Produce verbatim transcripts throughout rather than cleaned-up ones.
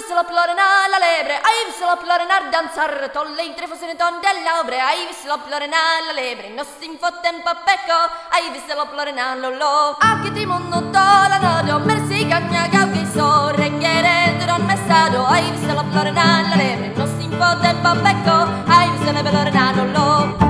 visto la plorena la lebre, hai visto la plorena danzare, tolle i tre fossine ton dell'aubre, hai visto la plorena la lebre, non si infotte un po' pecco, hai visto la plorena lolo. A che ti mondo tola nodo, mersi cagna che so, reghiere te non messato, hai visto la plorena la lebre, non si infotte un po' pecco, hai visto la plorena lolo.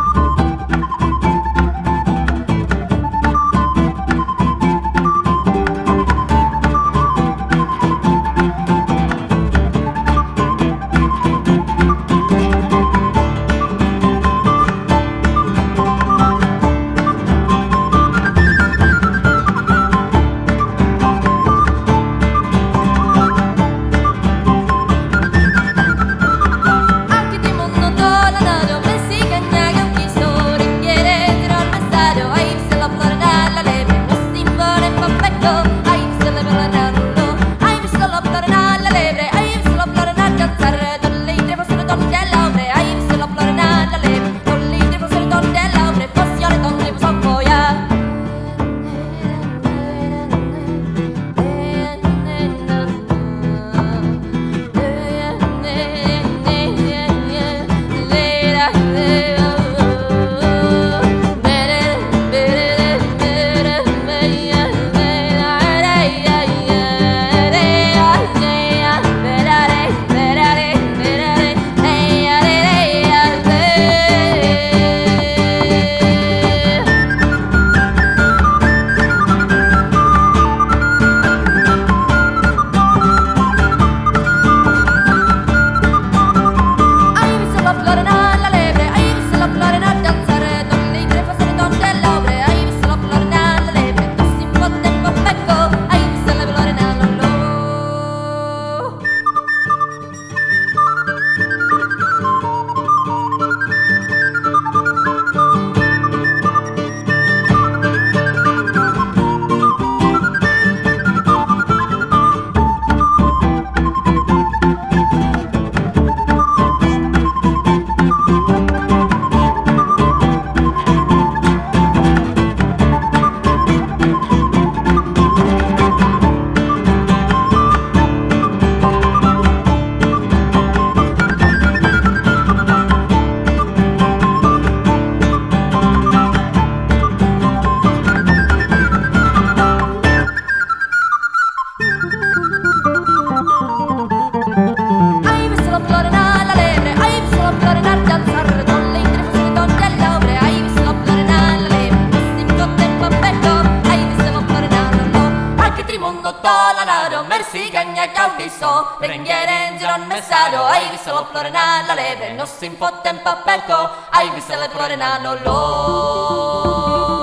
Mersi cagna caudiso, preghiere in giro messaggio, hai visto la plorena la leve, non si infotte un po' pecco, hai visto la plorena lo lo.